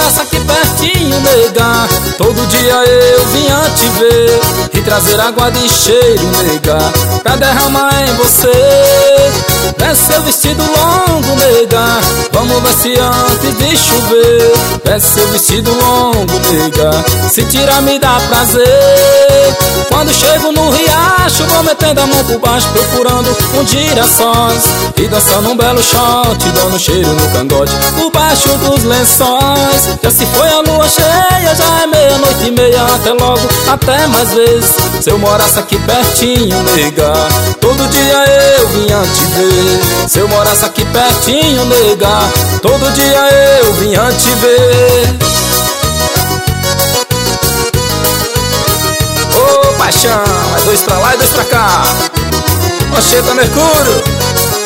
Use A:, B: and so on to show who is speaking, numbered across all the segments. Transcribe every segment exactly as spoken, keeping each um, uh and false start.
A: morasse aqui pertinho, nega, todo dia eu vinha te ver e trazer água de cheiro, nega, pra derramar em você. Desce seu vestido longo, nega, vamos ver se antes de chover. Desce seu vestido longo, nega, se tirar me dá prazer. Quando chego no riacho, vou metendo a mão por baixo, procurando um girassóis e dançando um belo shot, dando cheiro no cangote, por baixo dos lençóis. Já se foi a lua cheia, já é meia-noite e meia, até logo, até mais vezes. Se eu morasse aqui pertinho, nega, todo dia eu vinha te ver. Se eu morasse aqui pertinho, nega, todo dia eu vinha te ver. Ô paixão, é dois pra lá e dois pra cá. Mancheta Mercúrio.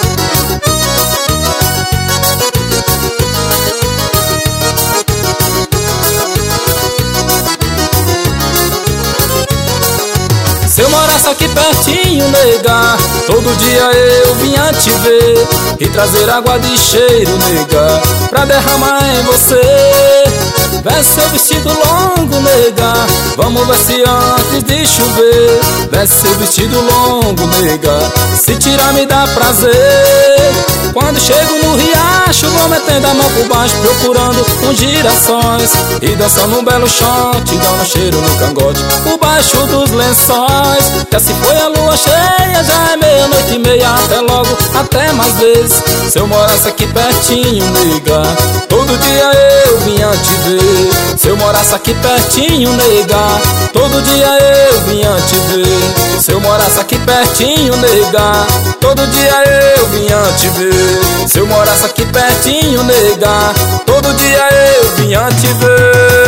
A: Se eu morasse aqui pertinho, nega, todo dia eu vinha te ver e trazer água de cheiro, nega, pra derramar em você. Veste seu vestido longo, nega, vamos ver se antes de chover. Veste seu vestido longo, nega, se tirar me dá prazer. Quando chego no riacho, vou metendo a mão por baixo, procurando uns girassóis e dançando um belo shot, dando cheiro no cangote, por baixo dos lençóis. Já se foi a lua cheia, já é meia-noite e meia, até logo, até mais vezes. Se eu morasse aqui pertinho, nega, todo dia eu vinha te ver. Se eu morasse aqui pertinho, nega, todo dia eu vinha te ver. Se eu morasse aqui pertinho, nega, todo dia eu vinha te ver. Se eu morasse aqui pertinho, nega, todo dia eu vinha te ver.